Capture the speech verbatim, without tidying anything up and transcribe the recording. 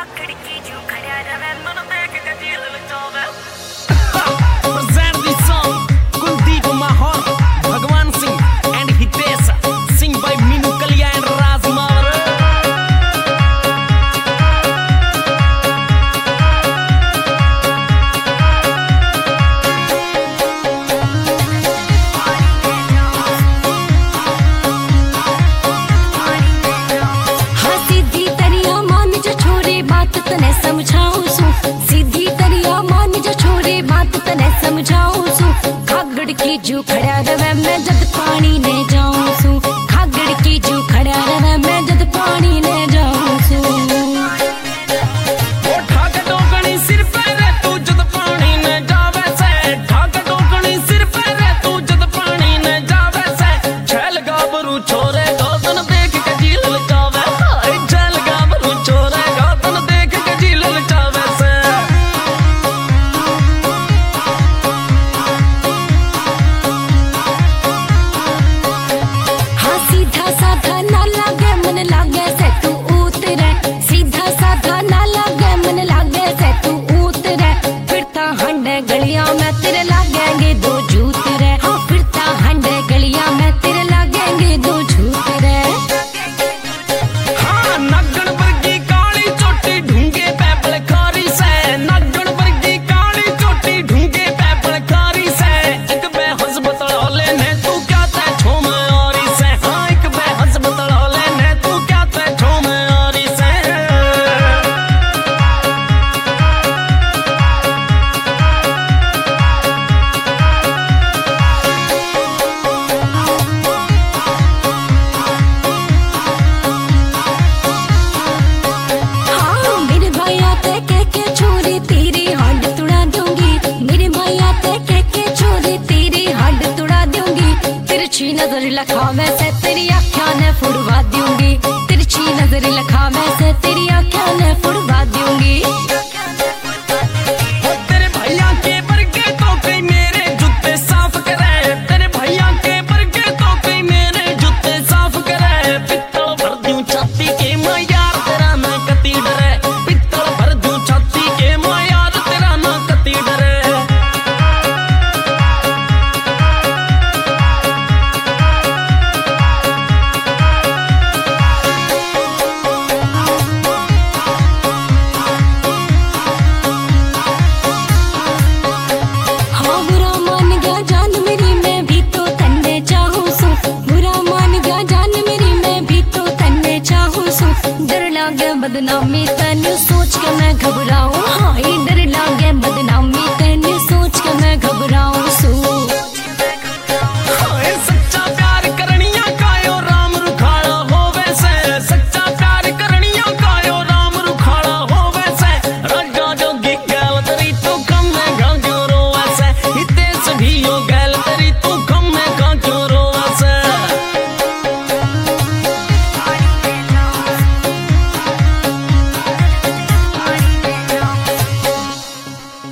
जू खड़ा रवे मैं जद पानी ले जाऊं सू, खागड़ की जू खड़ा रवे मैं जद पानी ले जाऊं सू। ओ ठाक डोगणी सिर पे रे तू जद पानी ले जावे से, ठाक डोगणी सिर पे रे तू जद पानी ले जावे से। छैल गाबरू छोरे गोतन देख के जी ललचावे, हाय छैल गाबरू छोरे गोतन देख के जी ललचावे से। गलियां में तेरे लागेंगे दो झूठ रे, हाँ फिरता हंडे गलियां में तेरे लागेंगे दो झूठ रे। हाँ नगन वर्गी काली चोटी ढूंगे पैपल खारी से, नगन वर्गी काली चोटी ढूंगे पैपल खारी से। एक बे हंस बतड़ौले ने तू क्या तै छो में आरी से, हाँ एक बे हंस बतड़ौले ने तू क्या तै छो में आरी से। तिरछी नजर लखावे से तेरी आँखें ने फुड़वा दूंगी, तिरछी नजर लखावे से तेरी आँखें ने फुड़वा दूंगी। तेरे भैया के बरगे तो कई मेरे जूते साफ करे, तेरे भैया के बरगे तो कई मेरे जूते साफ करे। पित्तल भर दूं छाती के मैं यार तेरा ना कती डरे, पित्तल भर दूं छाती के मैं यार तेरा ना कती डरे। बदनामी तेनू सोच के मैं घबराऊं, हाँ डर लागे बदनामी तेनू सोच के मैं घबराऊं।